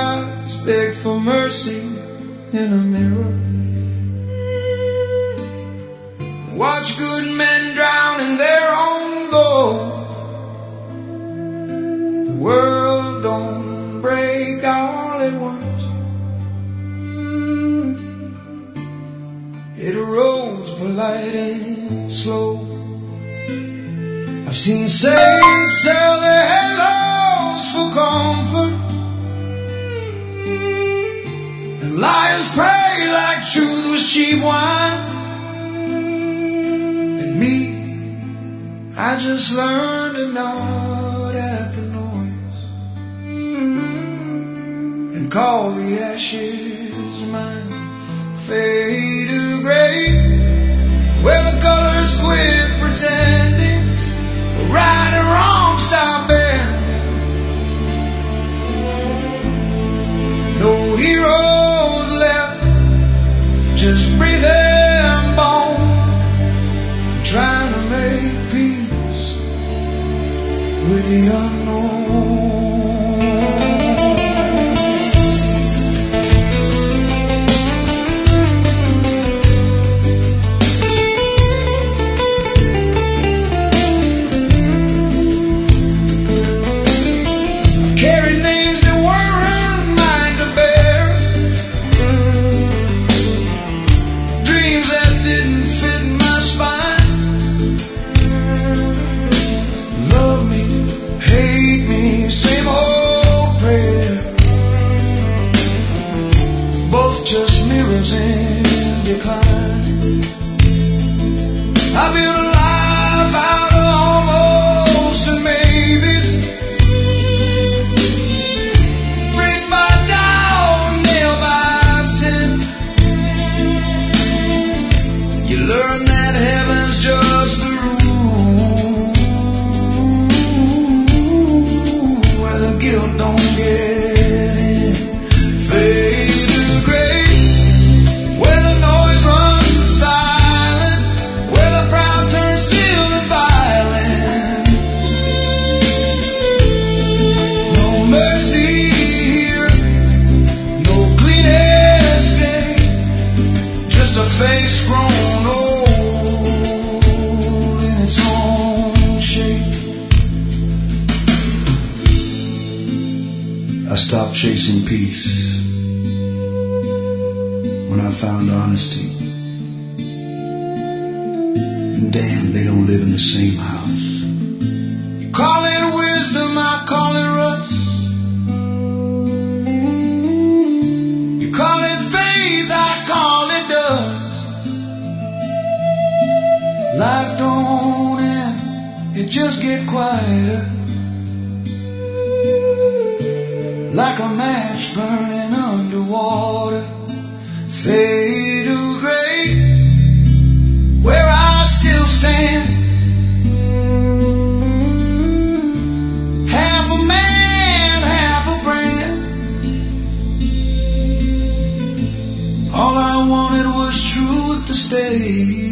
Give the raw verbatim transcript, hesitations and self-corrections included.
eyes beg for mercy in a mirror. Watch good men drown in their own gold. The world don't break all at once. It arose polite and slow. I've seen saints sell their halos for comfort, and liars pray like truth was cheap wine. And me, I just learned to nod at the noise and call the ashes mine. Fade to gray, where the colors quit pretending, right and wrong stop bending. No heroes left, just breathing bone, trying to make peace with the unknown. Just mirrors in decline. I built a life out of almost and maybes, brick by doubt, nail by sin. You learn that heaven's just the rule, where the guilt don't get in. Fade face grown old in its own shape. I stopped chasing peace when I found honesty. And damn, they don't live in the same house. You call it wisdom, I call it rust. You call it faith, I call it dust. Life don't end, it just get quieter, like a match burning underwater. Fade to gray, where I still stand, half a man, half a brand. All I wanted was truth to stay.